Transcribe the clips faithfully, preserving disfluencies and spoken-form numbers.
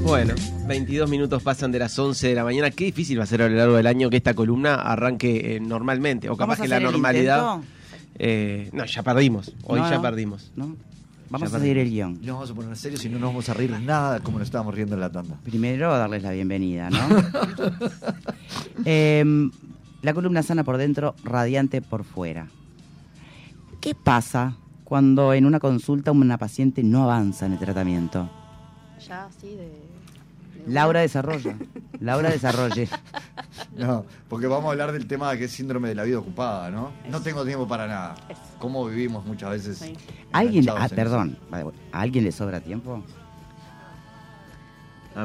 Bueno, veintidós minutos pasan de las once de la mañana. Qué difícil va a ser a lo largo del año que esta columna arranque eh, normalmente. O capaz que la normalidad... Eh, no, ya perdimos. Hoy no, ya no, perdimos. No. Vamos ya a seguir el guión. No vamos a poner en serio, si no nos vamos a reír nada como nos estábamos riendo en la tanda. Primero darles la bienvenida, ¿no? eh, la columna sana por dentro, radiante por fuera. ¿Qué pasa cuando en una consulta una paciente no avanza en el tratamiento? Ya, sí, de... de Laura desarrolla. Laura desarrolle. No, porque vamos a hablar del tema que es síndrome de la vida ocupada, ¿no? Eso. No tengo tiempo para nada. Eso. ¿Cómo vivimos muchas veces? Sí. ¿Alguien, enganchados ah, en perdón, ¿a alguien le sobra tiempo? Ah,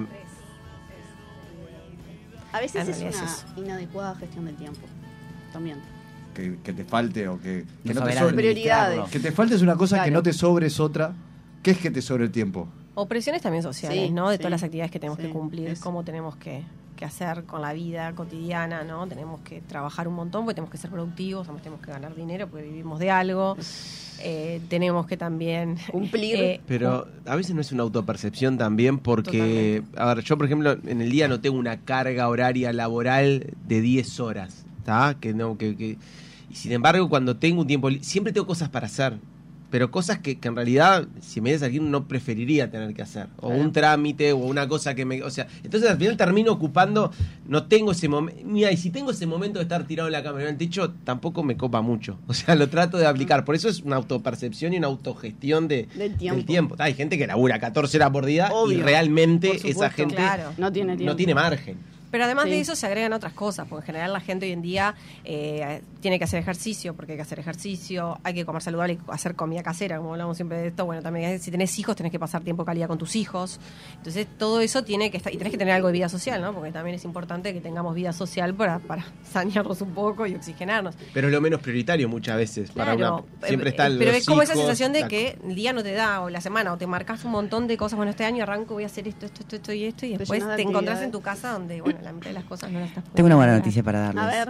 A veces En es realidad una es eso. inadecuada gestión del tiempo. También. eso? Que, que te falte o que, que No no te saber sobre. Prioridades. Que te falte es una cosa, Claro. que no te sobre es otra. ¿Qué es que te sobre el tiempo? O presiones también sociales, Sí, ¿no? De sí. todas las actividades que tenemos Sí, que cumplir, eso. cómo tenemos que, que hacer con la vida cotidiana, ¿no? Tenemos que trabajar un montón porque tenemos que ser productivos, además tenemos que ganar dinero porque vivimos de algo. Eh, tenemos que también... Cumplir. eh, Pero a veces no es una autopercepción también porque, a ver, yo por ejemplo en el día no tengo una carga horaria laboral de diez horas, ¿está? Que no, que, que, y sin embargo cuando tengo un tiempo, li- siempre tengo cosas para hacer, pero cosas que, que en realidad si me dices aquí no preferiría tener que hacer, o Claro. un trámite o una cosa que me, o sea, entonces al final termino ocupando, no tengo ese momento, mira, y si tengo ese momento de estar tirado en la cama en el techo, tampoco me copa mucho, o sea, lo trato de aplicar, por eso es una autopercepción y una autogestión de, Del tiempo. del tiempo. Hay gente que labura catorce horas por día Obvio, y realmente por esa supuesto. gente Claro. No tiene tiempo. no tiene margen. Pero además Sí. de eso se agregan otras cosas, porque en general la gente hoy en día eh, tiene que hacer ejercicio, porque hay que hacer ejercicio, hay que comer saludable y hacer comida casera, como hablamos siempre de esto. Bueno, también si tenés hijos tenés que pasar tiempo de calidad con tus hijos. Entonces todo eso tiene que estar, y tenés que tener algo de vida social, ¿no? Porque también es importante que tengamos vida social para, para sanearnos un poco y oxigenarnos. Pero es lo menos prioritario muchas veces. Para Claro, una, siempre eh, está eh, pero los es como esa hijos, sensación de la- que el día no te da, o la semana, o te marcas un montón de cosas. Bueno, este año arranco, voy a hacer esto, esto, esto, esto y esto, y Te después llenas de te encontrás actividades. en tu casa donde, bueno, la mitad de las cosas no las estás Tengo una buena pudiendo noticia para darles. A ver.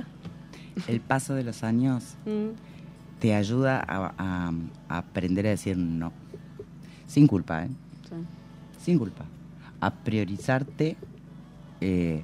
El paso de los años Mm. te ayuda a, a- a aprender a decir no. Sin culpa, ¿eh? Sí. Sin culpa. A priorizarte eh,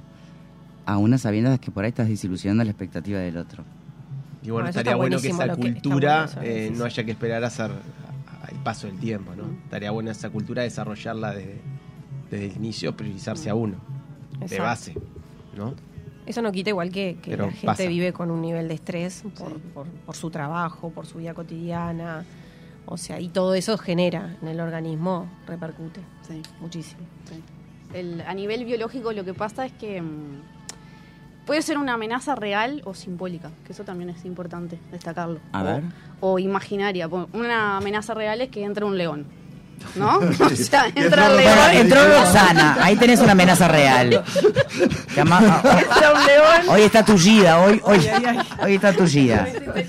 a unas sabiendas que por ahí estás desilusionando la expectativa del otro. Y bueno, Bueno, eso estaría está bueno que buenísimo esa lo que- está cultura bueno eso, eh, sí, no sí. haya que esperar a hacer a- a- el paso del tiempo, ¿no? Estaría bueno esa cultura desarrollarla desde, desde el inicio, priorizarse a uno, de Exacto. base, ¿no? Eso no quita igual que, que Pero la gente pasa. vive con un nivel de estrés por, Sí. por, por su trabajo, por su vida cotidiana. O sea, y todo eso genera en el organismo, repercute Sí. muchísimo. Sí. El, a nivel biológico lo que pasa es que mm, puede ser una amenaza real o simbólica, que eso también es importante destacarlo. A o, ver. o imaginaria. Po- Una amenaza real es que entre un león, ¿no? O sea, Y entra el entró- león. Bueno, entró Roxana, ahí tenés una amenaza real. Que ama- Entra un león. hoy está tullida, hoy, hoy, hoy está tullida.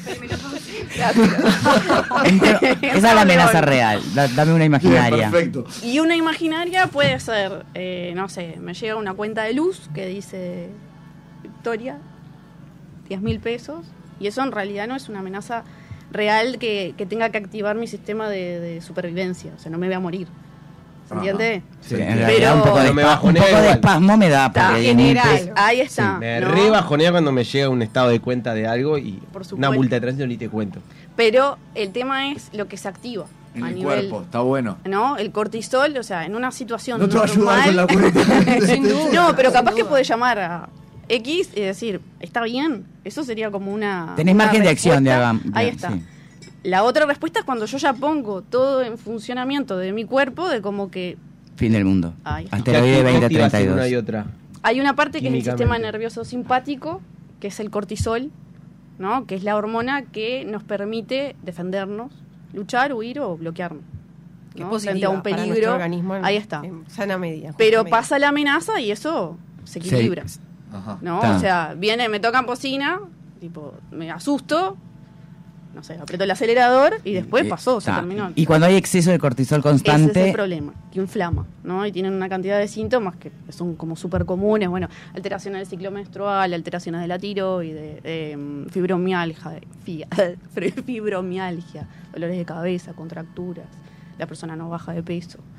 Entró- esa es la amenaza real, da- dame una Bien, imaginaria. perfecto. Y una imaginaria puede ser, eh, no sé, me llega una cuenta de luz que dice Victoria, diez mil pesos, y eso en realidad no es una amenaza real que, que tenga que activar mi sistema de, de supervivencia, o sea, no me voy a morir. ¿Se Ajá. entiende? Sí, Sí. en realidad Pero- un poco de, No me espa- un bajonea poco de igual. espasmo me da. Está porque general. diez mil pesos- Ahí está. Me ¿no? re bajonea cuando me llega un estado de cuenta de algo y Por una supuesto. multa de tránsito ni te cuento. Pero el tema es lo que se activa En a el nivel, cuerpo, está bueno. ¿no? El cortisol, o sea, en una situación No te va a normal. ayudar con la cuenta. Sin duda. No, pero Sin capaz que duda. puede llamar a X y decir, ¿está bien? Eso sería como una. Tenés una margen de acción, respuesta. digamos. Ahí Ya, está. sí. La otra respuesta es cuando yo ya pongo todo en funcionamiento de mi cuerpo, de como que Fin del mundo. Ahí está. Asteroide ¿Qué veinte activas treinta y en una y dos. otra? hay una parte que es el Químicamente. sistema nervioso simpático, que es el cortisol, ¿no? Que es la hormona que nos permite defendernos, luchar, huir o bloquearnos. Que ¿no? es positiva Frente a un para nuestro peligro. organismo en- Ahí está. en sana medida. justa Pero medida. pasa la amenaza y eso se equilibra. Sí. Ajá. ¿No? Ta. O sea, viene, me tocan bocina, tipo, me asusto, no sé, aprieto el acelerador y después Eh, pasó, se ta. terminó. Y cuando hay exceso de cortisol Ese es constante, el problema, que inflama, ¿no? Y tienen una cantidad de síntomas que son como súper comunes, bueno, alteraciones del ciclo menstrual, alteraciones de la tiroides, eh, fibromialgia, fi- fibromialgia, dolores de cabeza, contracturas, la persona no baja de peso.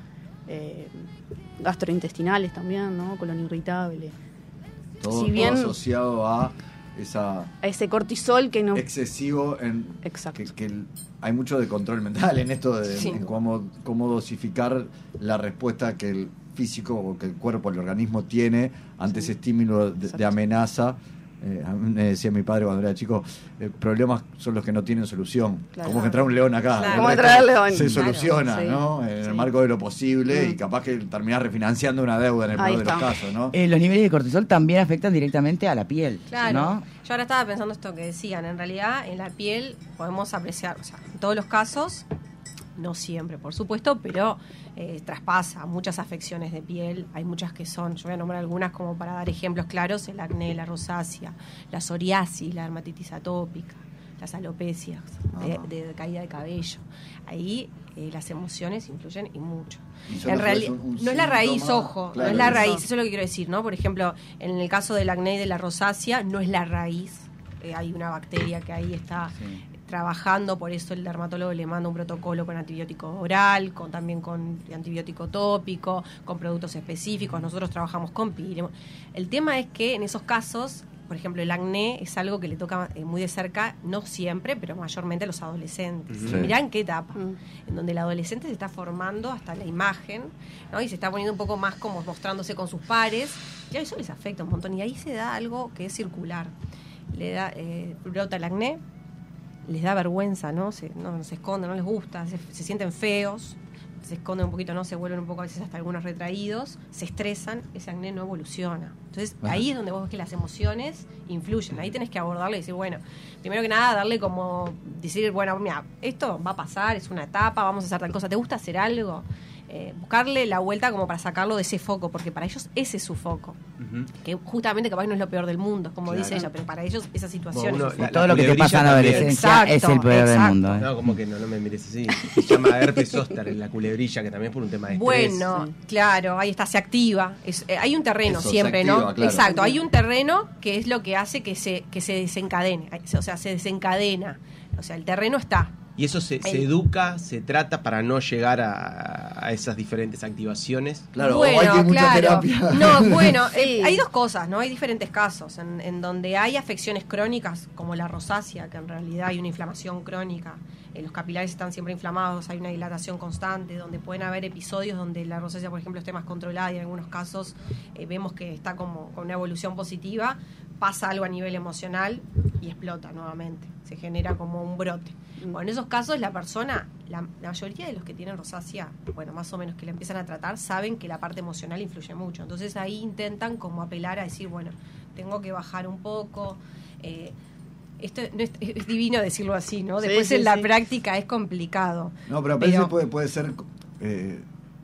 eh, gastrointestinales también, ¿no? Colon irritable. Todo, si bien, todo asociado a esa a ese cortisol que no... excesivo en Exacto. que, que el- hay mucho de control mental en esto de Sí. en cómo, cómo dosificar la respuesta que el físico o que el cuerpo, el organismo tiene ante Sí. ese estímulo de, de Exacto. amenaza. Eh, a mí me decía mi padre cuando era chico, eh, problemas son los que no tienen solución. Claro. Como que trae un león acá. Claro. El Como resto traer león. Se Claro, soluciona, sí. ¿no? En el Sí. marco de lo posible Mm. y capaz que terminás refinanciando una deuda en el Ahí peor de los está. casos, ¿no? Eh, los niveles de cortisol también afectan directamente a la piel, Claro. ¿no? Yo ahora estaba pensando esto que decían. En realidad, en la piel podemos apreciar, o sea, en todos los casos, no siempre, por supuesto, pero eh, traspasa muchas afecciones de piel. Hay muchas que son, yo voy a nombrar algunas como para dar ejemplos claros: el acné, la rosácea, la psoriasis, la dermatitis atópica, las alopecias, de, Ajá. de caída de cabello. Ahí eh, las emociones influyen y mucho. Y solo En es realidad, un- un no es la raíz, síntoma, ojo, claro, no es la eso. raíz, eso es lo que quiero decir, ¿no? Por ejemplo, en el caso del acné y de la rosácea, no es la raíz. Eh, hay una bacteria que ahí está Sí. trabajando, por eso el dermatólogo le manda un protocolo con antibiótico oral, con también con antibiótico tópico, con productos específicos. Nosotros trabajamos con pil. El tema es que en esos casos, por ejemplo, el acné es algo que le toca eh, muy de cerca, no siempre, pero mayormente a los adolescentes. Sí. Mirá en qué etapa, Mm. en donde el adolescente se está formando hasta la imagen, ¿no? Y se está poniendo un poco más como mostrándose con sus pares, y a eso les afecta un montón. Y ahí se da algo que es circular. Le da, eh, brota el acné, les da vergüenza, ¿no? Se, no, no se esconden, no les gusta, se, se sienten feos, se esconden un poquito, no se vuelven un poco a veces hasta algunos retraídos, se estresan, ese acné no evoluciona. Entonces Ajá. ahí es donde vos ves que las emociones influyen, ahí tenés que abordarle y decir, bueno, primero que nada darle como, decir, bueno, mira, esto va a pasar, es una etapa, vamos a hacer tal cosa, ¿te gusta hacer algo? Eh, buscarle la vuelta como para sacarlo de ese foco, porque para ellos ese es su foco, Ujú. que justamente capaz no es lo peor del mundo, como Claro. dice ella, pero para ellos esa situación Bueno, es su uno- foco. La- Todo lo que te culebrilla pasa en la también. adolescencia Exacto, es el peor del exacto. mundo. ¿eh? No, como que no, no me mires así. Se llama herpes zóster en la culebrilla, que también es por un tema de estrés. Bueno, claro, ahí está, se activa. Es, eh, hay un terreno Eso, siempre, se ¿no? activa, claro. Exacto, hay un terreno que es lo que hace que se, que se desencadene. O sea, se desencadena. O sea, el terreno está. Y eso se, se El- educa, se trata para no llegar a, a esas diferentes activaciones. Claro, o bueno, hay que ir mucha claro. terapia. No, bueno, Sí. eh, hay dos cosas, ¿no? Hay diferentes casos en, en donde hay afecciones crónicas, como la rosácea, que en realidad hay una inflamación crónica. Eh, los capilares están siempre inflamados, hay una dilatación constante, donde pueden haber episodios donde la rosácea, por ejemplo, esté más controlada y en algunos casos eh, vemos que está como con una evolución positiva, pasa algo a nivel emocional y explota nuevamente. Se genera como un brote. Bueno, en esos casos la persona, la, la mayoría de los que tienen rosácea, bueno, más o menos que la empiezan a tratar, saben que la parte emocional influye mucho. Entonces ahí intentan como apelar a decir, bueno, tengo que bajar un poco. Eh, esto no es, es divino decirlo así, ¿no? Sí, Después sí, en la sí. práctica es complicado. No, pero a Pero- veces puede, puede ser eh,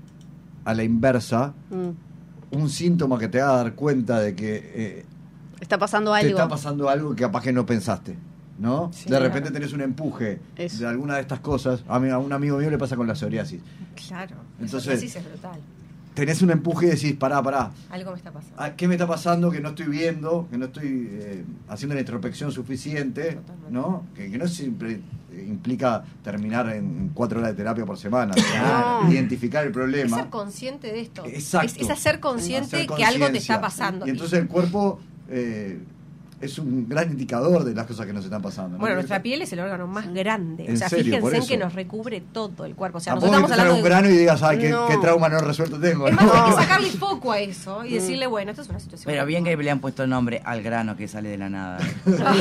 a la inversa Mm. un síntoma que te haga dar cuenta de que eh, Está pasando te algo. está pasando algo que capaz que no pensaste, ¿no? Sí, de repente claro. tenés un empuje Eso. de alguna de estas cosas. A, mí, a un amigo mío le pasa con la psoriasis. Claro. Entonces- Eso es brutal. Tenés un empuje y decís, pará, pará, Algo me está pasando. ah, ¿qué me está pasando que no estoy viendo, que no estoy eh, haciendo la introspección suficiente, Totalmente. ¿no? Que, que no siempre eh, implica terminar en cuatro horas de terapia por semana, Claro. ¿no? Identificar el Es problema. ser consciente de esto. Exacto. Es, es hacer consciente Hacer que algo te conciencia. está pasando. Y entonces el cuerpo eh, es un gran indicador de las cosas que nos están pasando, ¿no? Bueno, nuestra piel es el órgano más grande. ¿En O sea, serio? Por fíjense en eso. que nos recubre todo el cuerpo. O sea, Tampoco nosotros que estamos te salga un hablando de... grano y digas, ay, qué, No. qué trauma no resuelto tengo. Es ¿no? más, hay que sacarle foco a eso y decirle, bueno, esto es una situación. Pero bien que le han puesto el nombre al grano que sale de la nada. ¿eh?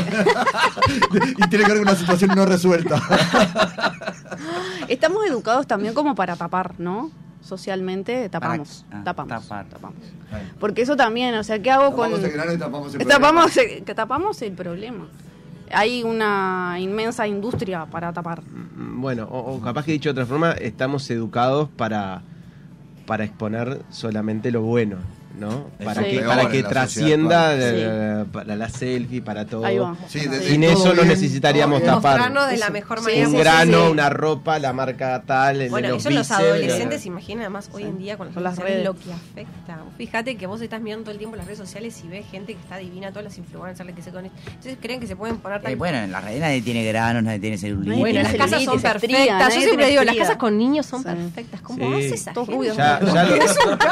Y tiene que ver con una situación no resuelta. Estamos educados también como para tapar, ¿no? Socialmente tapamos, Para- ah, tapamos, tapar. tapamos. Porque eso también, o sea, ¿qué hago con...? Tapamos el grano y tapamos el tapamos, el- que tapamos el problema. Hay una inmensa industria para tapar. Mm, Bueno, o, o capaz que dicho de otra forma, estamos educados para, para exponer solamente lo bueno. ¿no? Es Para Sí. que, peor para en que la trascienda sociedad, la- para la selfie, para todo. Ahí va. Sí, de- Sin todo eso no bien, necesitaríamos todo bien. tapar. Mostrarnos de la Eso. mejor Sí, manera Un sí, grano, sí. una ropa, la marca tal, el Bueno, de los eso los bíceps, adolescentes, imagina además hoy en día con las, Con las redes sociales, redes. lo que afecta. Fíjate que vos estás mirando todo el tiempo las redes sociales y ves gente que está divina, todas las influencers que se conectan. Entonces creen que se pueden poner tan... Eh, bueno, en la red nadie tiene granos, nadie tiene celulitis. Nadie Bueno, las tiene casas son celulitis, perfectas. estría, Yo nadie siempre tiene digo, las estría. casas con niños son Sí. perfectas. ¿Cómo Sí. hace esa Todos gente? rubios. Ya, ya lo, Es un ya lo-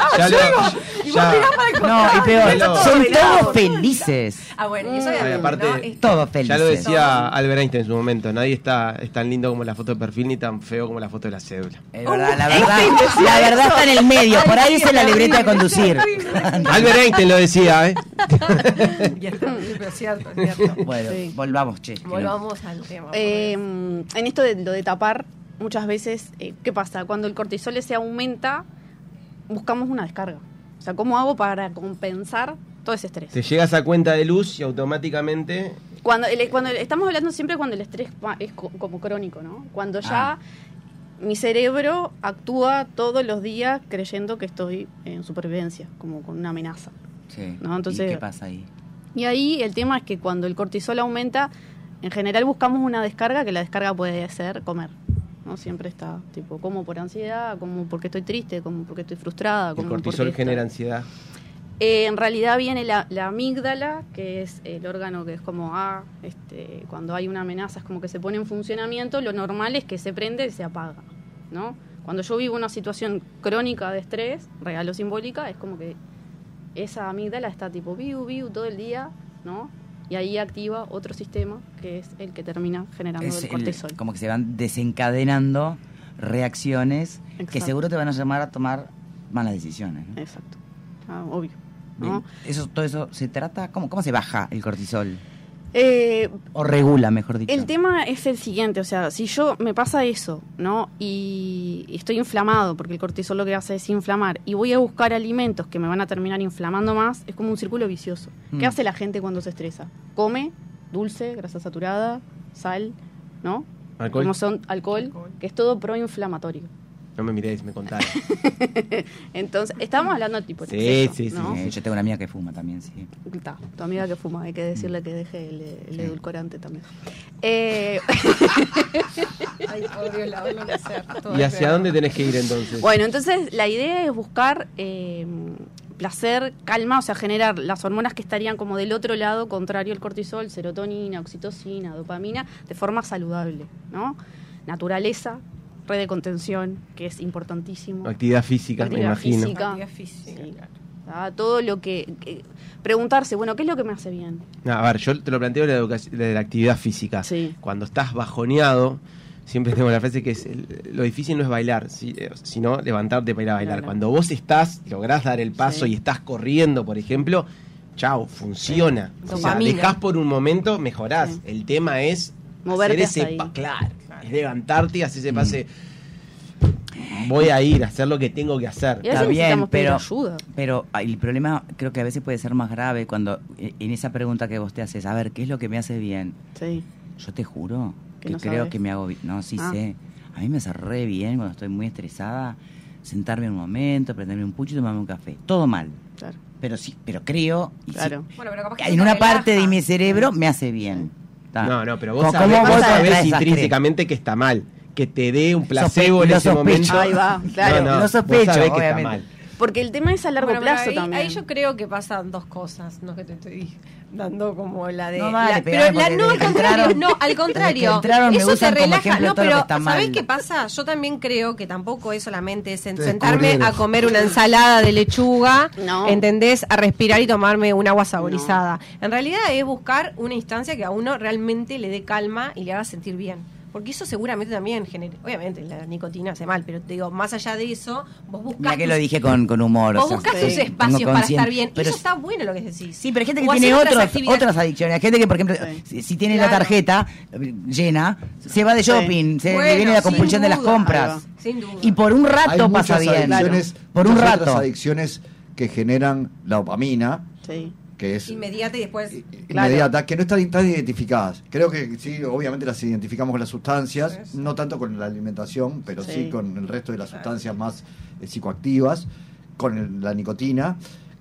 Y vos mirás para el No, y peor, Pero- son arreglado. todos felices. Ah, bueno, y eso Mm. obviamente, Ay, aparte- ¿no? Es- Todos felices. Ya lo decía Albert Einstein en su momento, nadie está es tan lindo como la foto de perfil ni tan feo como la foto de la cédula. Es verdad, la verdad, la verdad está en el medio, por ahí es en la libreta de conducir. Albert Einstein lo decía, ¿eh? Y es terrible, es cierto, es cierto. Bueno, Sí. volvamos, che. que no- Volvamos al tema. por Eh, favor. en esto de lo de tapar, muchas veces, eh, ¿qué pasa? Cuando el cortisol se aumenta, buscamos una descarga. O sea, ¿cómo hago para compensar todo ese estrés? Te llega esa cuenta de luz y automáticamente Cuando, el- cuando estamos hablando siempre cuando el estrés pa- es co- como crónico, ¿no? Cuando ya Ah. mi cerebro actúa todos los días creyendo que estoy en supervivencia, como con una amenaza. Sí. No, entonces- ¿Y qué pasa ahí? Y ahí el tema es que cuando el cortisol aumenta, en general buscamos una descarga, que la descarga puede ser comer. ¿No? Siempre está, tipo, como por ansiedad, como porque estoy triste, como porque estoy frustrada. el Como cortisol porque genera estoy- ansiedad. Eh, en realidad viene la, la amígdala, que es el órgano que es como, ah, este, cuando hay una amenaza es como que se pone en funcionamiento, lo normal es que se prende y se apaga, ¿no? Cuando yo vivo una situación crónica de estrés, real o simbólica, es como que esa amígdala está tipo, viu, viu, todo el día, ¿no? Y ahí activa otro sistema, que es el que termina generando Es el el- cortisol. como que se van desencadenando reacciones que Exacto. seguro te van a llamar a tomar malas decisiones. ¿no? Exacto, ah, obvio, Bien. ¿no? Eso, todo eso se trata, ¿cómo, cómo se baja el cortisol? Eh, O regula, mejor dicho. El tema es el siguiente, o sea, si yo me pasa eso, ¿no? Y estoy inflamado, porque el cortisol lo que hace es inflamar, y voy a buscar alimentos que me van a terminar inflamando más, es como un círculo vicioso. Mm. ¿Qué hace la gente cuando se estresa? Come dulce, grasa saturada, sal, ¿no? Alcohol. Como son alcohol, Alcohol. que es todo proinflamatorio. No me miréis, me contaron. Entonces, estamos hablando tipo de Sí, exceso, sí, sí, ¿no? Eh, yo tengo una amiga que fuma también, sí. Está, tu amiga que fuma, hay que decirle que deje el, el Sí. edulcorante también. Eh, Ay, por Dios, la voy a hacer. ¿Y hacia dónde tenés que ir entonces? Bueno, entonces la idea es buscar eh, placer, calma, o sea, generar las hormonas que estarían como del otro lado, contrario al cortisol, serotonina, oxitocina, dopamina, de forma saludable, ¿no? Naturaleza, red de contención, que es importantísimo. Actividad física, me Actividad imagino. física. Actividad física, Sí. claro. Ah, todo lo que, que- Preguntarse, bueno, ¿qué es lo que me hace bien? No, a ver, yo te lo planteo de la, educación- de la actividad física. Sí. Cuando estás bajoneado, siempre tengo la frase que es el- lo difícil no es bailar, si- eh, sino levantarte para ir a bailar. Claro. Cuando vos estás, lográs dar el paso Sí. y estás corriendo, por ejemplo, chao, funciona. Sí. O sea, Dopamina. dejás por un momento, mejorás. Sí. El tema es Moverte hacer hasta ese ahí. pa- claro, es levantarte y hacer ese pase. Voy a ir a hacer lo que tengo que hacer. Y a Está veces bien, necesitamos pedir pero, ayuda. pero ah, el problema creo que a veces puede ser más grave cuando eh, en esa pregunta que vos te haces, a ver, ¿qué es lo que me hace bien? Sí. Yo te juro Que que no creo sabes. que me hago bien. No, sí Ah. sé. A mí me hace re bien cuando estoy muy estresada, sentarme un momento, prenderme un pucho y tomarme un café. Todo mal. Claro. Pero sí, pero creo y sí, Claro. Bueno, pero capaz que en te una relaja. parte de mi cerebro me hace bien. Ta. No, no, pero vos ¿Cómo- sabés, cómo vos voy sabés contra esas intrínsecamente que está mal. Que te dé un placebo Sospe- en lo ese sospecho. momento. Ahí va, claro. No, no, Lo sospecho, vos sabés que obviamente. está mal. Porque el tema es a largo Bueno, pero plazo ahí, también. ahí yo creo que pasan dos cosas, no que te estoy dando como la de... No vale, la- pegame, pero la, porque no, al desde que contrario, entraron- no, al desde que contrario. entraron me Eso te usan como relaja, ejemplo no, todo lo pero que está ¿sabés mal. qué pasa? Yo también creo que tampoco es solamente sen- Te sentarme descubrieron. a comer una ensalada de lechuga, No. ¿entendés? A respirar y tomarme un agua saborizada. En realidad es buscar una instancia que a uno realmente le dé calma y le haga sentir bien. Porque eso seguramente también genera, obviamente la nicotina hace mal, pero te digo, más allá de eso, vos buscas Mira que tus- lo dije con, con humor. o Vos sea, buscas sí, tus tengo espacios para consciente, estar bien. pero Eso está bueno lo que decís. Sí, pero hay gente que O tiene hacer otras otros, actividades. otras adicciones. Hay gente que, por ejemplo, Sí. si, si tiene la Claro. tarjeta eh, llena, se va de Sí. shopping, se le Bueno, viene la sin compulsión de las duda. compras. Ahí Sin duda. Y por un Hay rato pasa muchas bien. adicciones, Por un muchas rato. otras adicciones que generan la dopamina, Sí. que es Inmediata y después... inmediata, que no están tan identificadas. Creo que sí, obviamente las identificamos con las sustancias, Sí. no tanto con la alimentación, pero sí, Sí. con el resto de las sustancias más eh, psicoactivas, con el- la nicotina,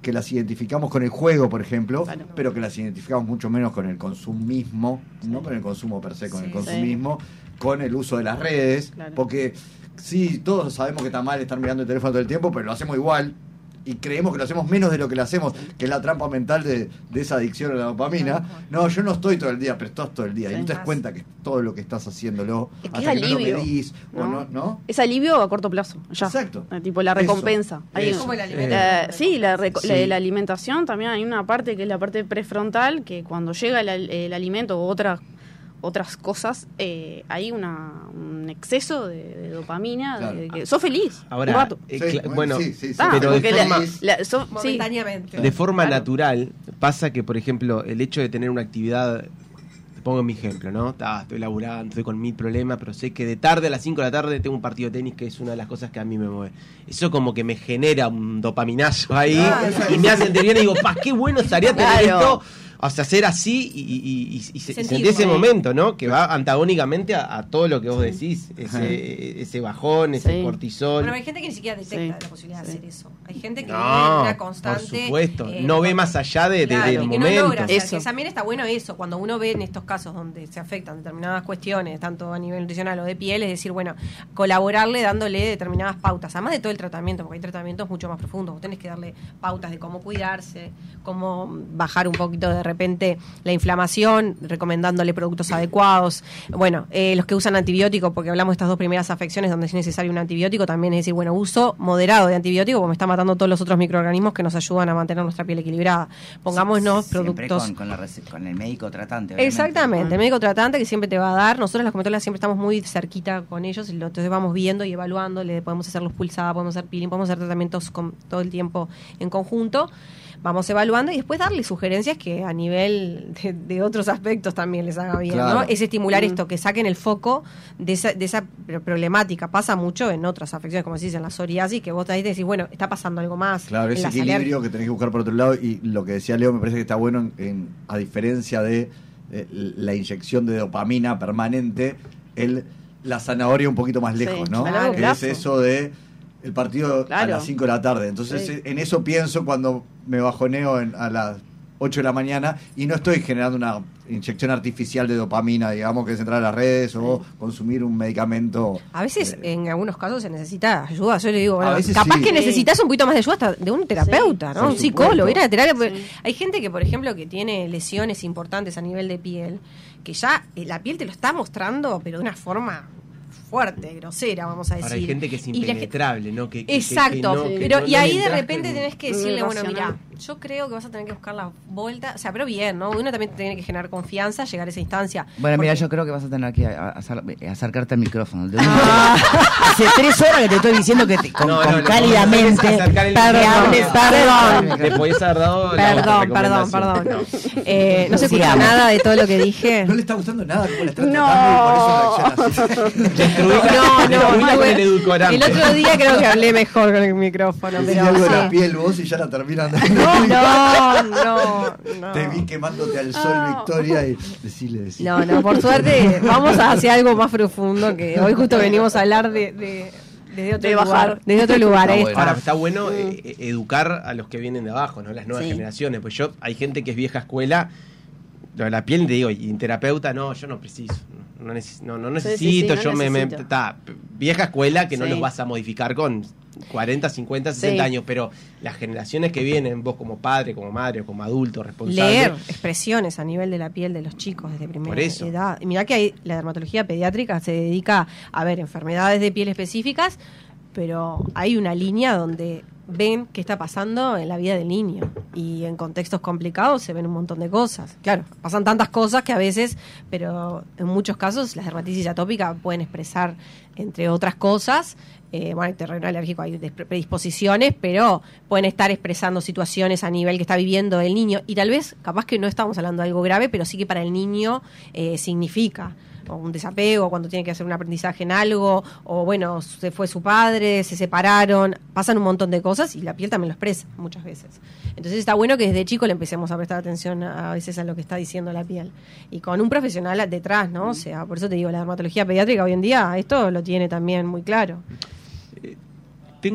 que las identificamos con el juego, por ejemplo, Claro. pero que las identificamos mucho menos con el consumismo, no con el consumo per se, con Sí. el consumismo, con el uso de las redes, Claro. porque sí, todos sabemos que está mal estar mirando el teléfono todo el tiempo, pero lo hacemos igual. Y creemos que lo hacemos menos de lo que lo hacemos, que es la trampa mental de, de esa adicción a la dopamina. No, yo no estoy todo el día, pero estás todo el día. Sí. Y no te das cuenta que todo lo que estás haciéndolo, Es que hasta es que no lo alivio, medís, o ¿no? no, ¿no? Es alivio a corto plazo, ya. Exacto. Eh, Tipo la Eso, recompensa. Hay- eso. Como el Eh, alimento. sí, la, reco- Sí. la- la alimentación también hay una parte que es la parte prefrontal, que cuando llega el, al- el alimento o otras otras cosas, eh, hay una, un exceso de, de dopamina, Claro. de que sos feliz Ahora, un rato. eh, Sí, cla- bueno, bueno, sí, sí, sí. Ah, pero de porque la- forma, la- so- sí, Momentáneamente. de forma Claro. natural pasa que, por ejemplo, el hecho de tener una actividad, te pongo mi ejemplo, ¿no? Ah, estoy laburando, estoy con mil problemas, pero sé que de tarde a las cinco de la tarde tengo un partido de tenis, que es una de las cosas que a mí me mueve. Eso como que me genera un dopaminazo ahí Claro. y me hace sentir bien y digo, pa, qué bueno estaría tener Claro. esto. O sea, ser así y, y, y- y- y se- y Sentirlo, sentir ese sí. momento, ¿no? Que va antagónicamente a, a todo lo que vos decís. Ese, ese bajón, ese Sí. cortisol. Bueno, hay gente que ni siquiera detecta Sí, la posibilidad de sí. hacer eso. Hay gente que No, vive una por constante. supuesto. eh, No ve más allá de- de- claro, del y que momento. No logra, o sea, Eso. que también está bueno eso, cuando uno ve en estos casos donde se afectan determinadas cuestiones, tanto a nivel nutricional o de piel, es decir, bueno, colaborarle dándole determinadas pautas, además de todo el tratamiento, porque hay tratamientos mucho más profundos. Vos tenés que darle pautas de cómo cuidarse, cómo bajar un poquito de repente la inflamación, recomendándole productos adecuados. Bueno, eh, los que usan antibióticos, porque hablamos de estas dos primeras afecciones donde es necesario un antibiótico, también es decir, bueno, uso moderado de antibiótico, porque me está matando todos los otros microorganismos que nos ayudan a mantener nuestra piel equilibrada. Pongámonos Siempre productos... con, con, la rece- con el médico tratante. obviamente. Exactamente, el médico tratante que siempre te va a dar. Nosotros las cometoras siempre estamos muy cerquita con ellos, y lo- entonces vamos viendo y evaluando. Le podemos hacer luz pulsada, podemos hacer peeling, podemos hacer tratamientos con, todo el tiempo en conjunto. Vamos evaluando y después darle sugerencias que a nivel de, de otros aspectos también les haga bien, Claro. ¿no? Es estimular Mm. esto, que saquen el foco de esa, de esa pro- problemática. Pasa mucho en otras afecciones, como decís, en la psoriasis, que vos ahí te decís, bueno, está pasando algo más. Claro, en ese las equilibrio aler- que tenés que buscar por otro lado, y lo que decía Leo me parece que está bueno, en, en- a diferencia de eh, la inyección de dopamina permanente, el, la zanahoria un poquito más Sí, lejos, ¿no? a largo Que plazo. es eso de el partido a Claro. las cinco de la tarde. Entonces, Sí. en eso pienso cuando me bajoneo en- a las ocho de la mañana y no estoy generando una inyección artificial de dopamina, digamos, que es entrar a las redes o consumir un medicamento. A veces, eh, en algunos casos, se necesita ayuda. Yo le digo, A bueno, veces capaz sí. que necesitas un poquito más de ayuda hasta de un terapeuta, ¿no? por Un psicólogo, supuesto. ir a terapia. porque Sí. Hay gente que, por ejemplo, que tiene lesiones importantes a nivel de piel, que ya eh, la piel te lo está mostrando, pero de una forma fuerte, grosera, vamos a decir. Ahora hay gente que es Y la ge- impenetrable, ¿no? Que, que- que- Exacto, que no- que pero no- y no ahí le de entraste repente en- tenés que Muy decirle, bueno, racional. mira, yo creo que vas a tener que buscar la vuelta, o sea, pero bien, ¿no? Uno también tiene que generar confianza, llegar a esa instancia. Bueno, mira, Porque- yo creo que vas a tener que a- a- acer- acercarte al micrófono. De- Ah. Hace tres horas que te estoy diciendo que te, con, No, no, con lo que cálidamente. tenés que acercar el que micrófono. hables, Perdón. Te podías haber dado la Perdón, otra perdón, perdón. recomendación. Eh, no se escucha Sigamos. nada de todo lo que dije. No le está gustando nada cómo la están No. tratando y por eso reacciona así. Destruida- No, no, destruida no, con el el edulcorante. otro día creo que hablé mejor con el micrófono, Decís pero algo de la sí. piel vos y ya la terminan. No, no, no, no. Te vi quemándote al sol, Ah. Victoria, y decile, decile. No, no, por suerte vamos hacia algo más profundo, que hoy justo venimos a hablar de, de, desde otro De lugar. bajar. Desde otro lugar, Está ahí bueno. está. Ahora, está bueno eh, eh, educar a los que vienen de abajo, ¿no? Las nuevas Sí. generaciones. Pues yo, hay gente que es vieja escuela, lo de la piel, te digo, y en terapeuta, no, yo no preciso. No, neces- no, no Sí, sí, necesito, sí, no yo me, me- necesito. ta, vieja escuela que no Sí. los vas a modificar con cuarenta, cincuenta, sesenta Sí. años, pero las generaciones que vienen, vos como padre, como madre, o como adulto, responsable. Leer expresiones a nivel de la piel de los chicos desde primera Por eso. edad. Y mirá que hay, la dermatología pediátrica se dedica a ver enfermedades de piel específicas, pero hay una línea donde ven qué está pasando en la vida del niño, y en contextos complicados se ven un montón de cosas. Claro, pasan tantas cosas que a veces, pero en muchos casos las dermatitis atópicas pueden expresar, entre otras cosas, eh, bueno, el terreno alérgico hay des- predisposiciones, pero pueden estar expresando situaciones a nivel que está viviendo el niño, y tal vez, capaz que no estamos hablando de algo grave, pero sí que para el niño eh, significa o un desapego, cuando tiene que hacer un aprendizaje en algo, o bueno, se fue su padre, se separaron, pasan un montón de cosas y la piel también lo expresa muchas veces. Entonces está bueno que desde chico le empecemos a prestar atención a, a veces a lo que está diciendo la piel. Y con un profesional detrás, ¿no? O sea, por eso te digo, la dermatología pediátrica hoy en día esto lo tiene también muy claro. Tengo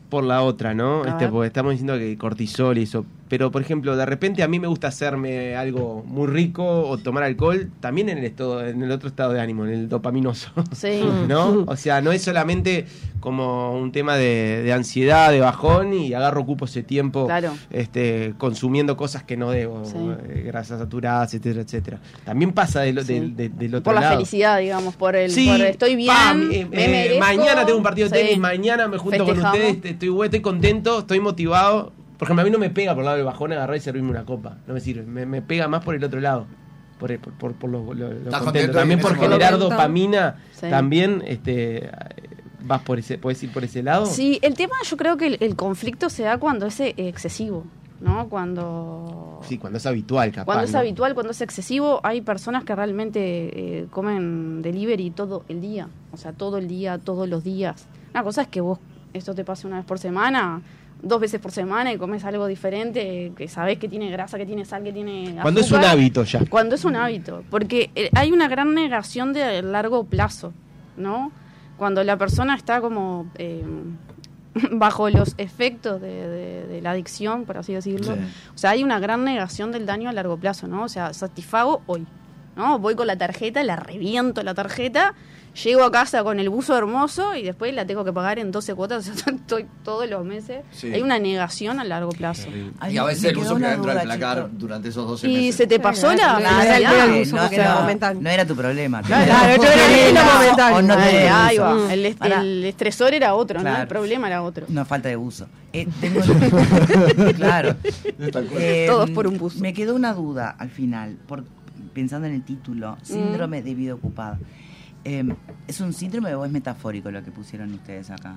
por la otra, ¿no? A Este, ver. porque estamos diciendo que cortisol y eso. Pero, por ejemplo, de repente a mí me gusta hacerme algo muy rico o tomar alcohol, también en el estado, en el otro estado de ánimo, en el dopaminoso. Sí. ¿No? O sea, no es solamente como un tema de, de ansiedad, de bajón, y agarro cupo ese tiempo Claro. este, consumiendo cosas que no debo, Sí. eh, grasas saturadas, etcétera, etcétera. También pasa del, Sí. del, del- del otro Por la lado. felicidad, digamos, por el Sí, por estoy bien, pam, eh, me eh, merezco. mañana tengo un partido de Sí. tenis, mañana me junto Festejamos. con ustedes, estoy, bueno, estoy contento, estoy motivado. Por ejemplo, a mí no me pega por el lado del bajón agarrar y servirme una copa, no me sirve, me, me pega más por el otro lado, por, por, por, por lo, lo- lo Estás contento. contento También en por ese generar momento. dopamina, Sí. también este, vas por ese, puedes ir por ese lado. Sí, el tema yo creo que el, el conflicto se da cuando es eh, excesivo, ¿no? Cuando Sí, cuando es habitual, capaz. cuando es ¿no? habitual, cuando es excesivo, hay personas que realmente eh, comen delivery todo el día, o sea, todo el día, todos los días. Una cosa es que vos esto te pase una vez por semana, dos veces por semana y comes algo diferente, que sabés que tiene grasa, que tiene sal, que tiene Cuando es un azúcar. hábito ya. Cuando es un hábito, porque eh, hay una gran negación de largo plazo, ¿no? Cuando la persona está como eh, bajo los efectos de, de- de la adicción, por así decirlo, Sí. o sea, hay una gran negación del daño a largo plazo, ¿no? O sea, satisfago hoy, ¿no? Voy con la tarjeta, la reviento la tarjeta, llego a casa con el buzo hermoso y después la tengo que pagar en doce cuotas, o sea, estoy todos los meses. Sí. Hay una negación a largo plazo. Ay, Y a me veces el quedó uso una queda dentro del duda, placar chico. durante esos doce Y meses. se te pasó la Claro, Nada, felicidad. claro, eh, uso no, porque era no, momentáneo. no era tu problema. Claro, yo era Era- lo momentáneo. o no Ahí, tenés ahí uso. va. El, est- Pará. el estresor era otro, ¿no? Claro. El problema era otro. Una falta de uso. Eh, tengo... claro. Tal cual. Eh, Todos por un buzo. Me quedó una duda al final, por, pensando en el título, síndrome de vida ocupada. Eh, ¿Es un síndrome o es metafórico lo que pusieron ustedes acá?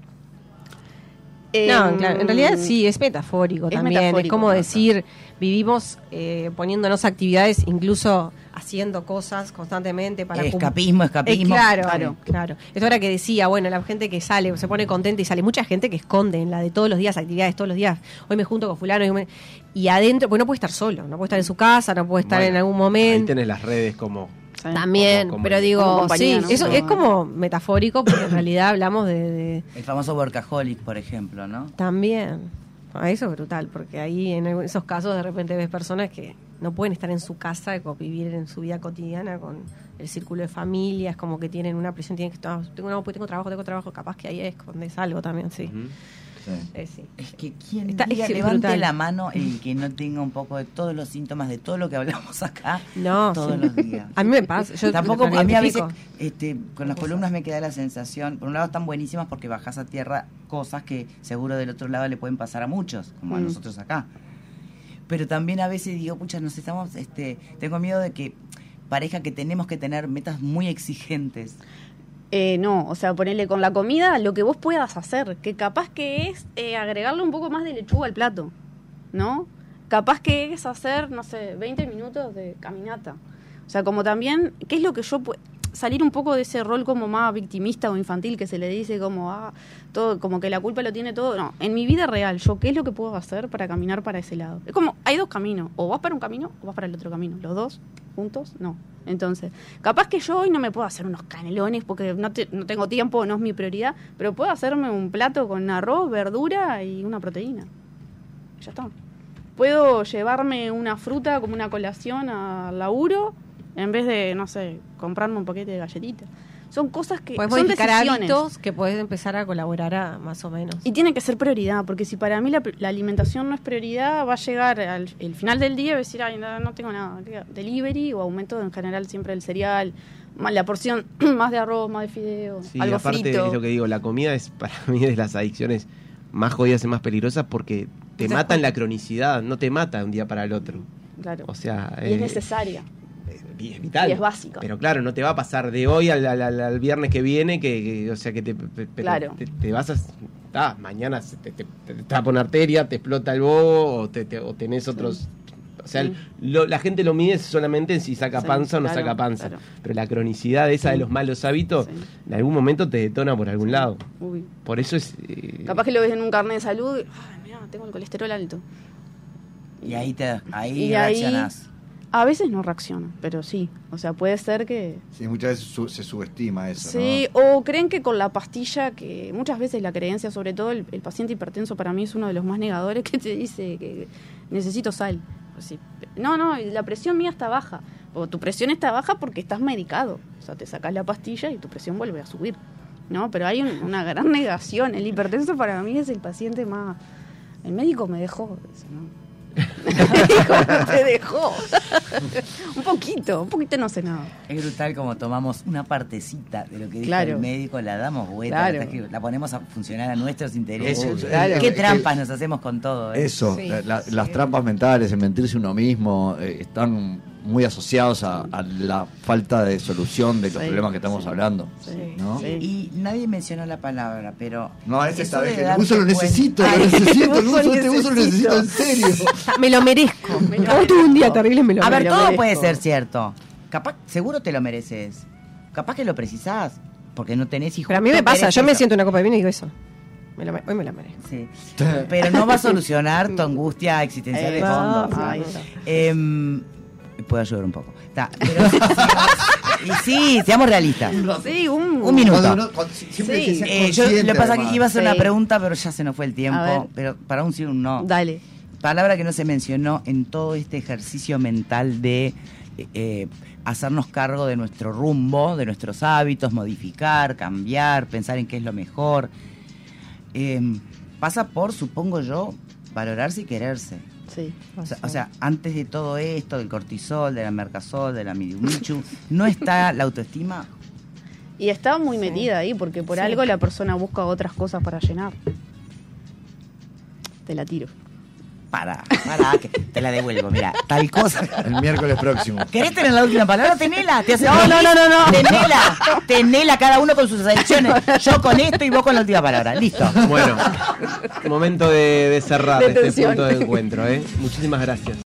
No, Em, claro, en realidad sí, es metafórico es también. metafórico, es como ¿no? decir, vivimos eh, poniéndonos actividades, incluso haciendo cosas constantemente para cum- Escapismo, escapismo. Eh, claro, Claro. claro. Esto era que decía, bueno, la gente que sale, se pone contenta y sale. Mucha gente que esconde en la de todos los días, actividades todos los días. Hoy me junto con fulano. hoy me- Y adentro, pues no puede estar solo, no puede estar en su casa, no puede estar Bueno, en algún Ahí momento. tenés las redes como... Sí. También, Como- como pero el- digo, como compañía, sí, ¿no? eso Como- es como metafórico, porque en realidad hablamos de, de- El famoso workaholic, por ejemplo, ¿no? también. Ah, eso es brutal, porque ahí en algún- esos casos de repente ves personas que no pueden estar en su casa, como vivir en su vida cotidiana con el círculo de familia, es como que tienen una presión, tienen que estar, tengo, no, pues tengo trabajo, tengo trabajo, capaz que ahí escondes algo también, sí. Ujú. Sí. Eh, sí. Es que quien Está- diga, es levante brutal. la mano el que no tenga un poco de todos los síntomas de todo lo que hablamos acá No, todos sí. los días. A mí me pasa, yo Tampoco, lo a mí a veces identifico. este, con las columnas me queda la sensación, por un lado están buenísimas porque bajas a tierra cosas que seguro del otro lado le pueden pasar a muchos, como a Mm. nosotros acá. Pero también a veces digo, pucha, nos estamos, este, tengo miedo de que parezca que tenemos que tener metas muy exigentes. Eh, no, o sea, ponerle con la comida lo que vos puedas hacer, que capaz que es eh, agregarle un poco más de lechuga al plato, ¿no? Capaz que es hacer, no sé, veinte minutos de caminata. O sea, como también, ¿qué es lo que yo puedo...? Salir un poco de ese rol como más victimista o infantil que se le dice como, ah, todo, como que la culpa lo tiene todo. No, en mi vida real, yo, ¿qué es lo que puedo hacer para caminar para ese lado? Es como, hay dos caminos, o vas para un camino o vas para el otro camino. Los dos juntos, no. Entonces, capaz que yo hoy no me puedo hacer unos canelones porque no, te- no tengo tiempo, no es mi prioridad, pero puedo hacerme un plato con arroz, verdura y una proteína. Ya está. Puedo llevarme una fruta como una colación al laburo en vez de, no sé, comprarme un paquete de galletitas. Son cosas que Puedes son modificar decisiones. hábitos que puedes empezar a colaborar a, más o menos. Y tiene que ser prioridad, porque si para mí la, la alimentación no es prioridad, va a llegar al el final del día y va a decir, ay, no, no tengo nada. Delivery o aumento en general siempre del cereal, más la porción más de arroz, más de fideo, Sí, algo aparte frito. es lo que digo, la comida es para mí de las adicciones más jodidas y más peligrosas porque te Te das mata en cuenta. la cronicidad, no te mata de un día para el otro. Claro. O sea, y es eh, necesaria. y es vital. Y es básico. Pero claro, no te va a pasar de hoy al, al- al- al viernes que viene, que, que- o sea, que te, pe- pero Claro. te, te vas a... ah, mañana se te, te, te tapa una arteria, te explota el bobo o, te, te- o tenés otros... O sea, Sí. lo- la gente lo mide solamente en si saca Sí, panza o no claro, saca panza. claro. Pero la cronicidad esa de Sí. los malos hábitos, Sí. en algún momento te detona por algún lado. Uy. Por eso es... eh, Capaz que lo ves en un carnet de salud y, ay, mira, tengo el colesterol alto. Y ahí te ahí Y ahí- reaccionás. A veces no reacciona, pero sí. O sea, puede ser que... Sí, muchas veces su- se subestima eso, Sí, ¿no? o creen que con la pastilla, que muchas veces la creencia, sobre todo el, el paciente hipertenso para mí es uno de los más negadores, que te dice que necesito sal. Así, no, no, la presión mía está baja. O tu presión está baja porque estás medicado. O sea, te sacas la pastilla y tu presión vuelve a subir. No, pero hay un- una gran negación. El hipertenso para mí es el paciente más... El médico me dejó. Dice, ¿no? El médico no te dejó. Un poquito, un poquito no sé nada. Es brutal como tomamos una partecita de lo que dice Claro. el médico, la damos vuelta, Claro. hasta que la ponemos a funcionar a nuestros intereses. Eso, Claro. Qué eh, trampas eh, nos hacemos con todo. ¿eh? Eso, Sí, la- la- sí. las trampas mentales, el mentirse uno mismo, eh, están muy asociados a, a la falta de solución de los Sí, problemas que estamos sí. hablando. Sí, ¿no? sí. Y nadie mencionó la palabra, pero... No, es esta eso vez de que el darte uso lo cuenta- necesito, lo Ay, necesito, el uso uso, este uso lo necesito en necesito. serio. Me lo merezco. Me lo Hoy tuve un día merezco. terrible, me lo A ver, lo todo merezco. puede ser cierto. Capaz, seguro te lo mereces. Capaz que lo precisás, porque no tenés hijos. Pero a mí me pasa, yo me siento una copa de vino y digo eso. Me lo, me- hoy me la merezco. Sí. Pero no va a solucionar tu angustia existencial de Eh, fondo. no, ahí no. está. Em, puedo ayudar un poco. Está, pero sí, sigamos- y sí, seamos realistas. Sí, un, Un minuto. Cuando uno- cuando- siempre Sí. que sea Eh, yo consciente, le pasa además. que iba a hacer Sí. una pregunta, pero ya se nos fue el A tiempo. ver. Pero para un sí o un no. Dale. Palabra que no se mencionó en todo este ejercicio mental de eh, eh, hacernos cargo de nuestro rumbo, de nuestros hábitos, modificar, cambiar, pensar en qué es lo mejor. Eh, pasa por, supongo yo, valorarse y quererse. Sí. O sea, o sea, antes de todo esto, del cortisol, de la mercasol, de la midiumichu, ¿no está la autoestima? Y está muy metida ahí, porque por Sí. algo la persona busca otras cosas para llenar. Te la tiro. Para, para, que te la devuelvo, mira, tal cosa. El miércoles próximo. ¿Querés tener la última palabra? Tenela. ¿Te hace No, feliz? no, no, no, no. Tenela. Tenela, cada uno con sus adicciones. Yo con esto y vos con la última palabra. Listo. Bueno, momento de, de cerrar De este tensión. punto de encuentro. ¿eh? Muchísimas gracias.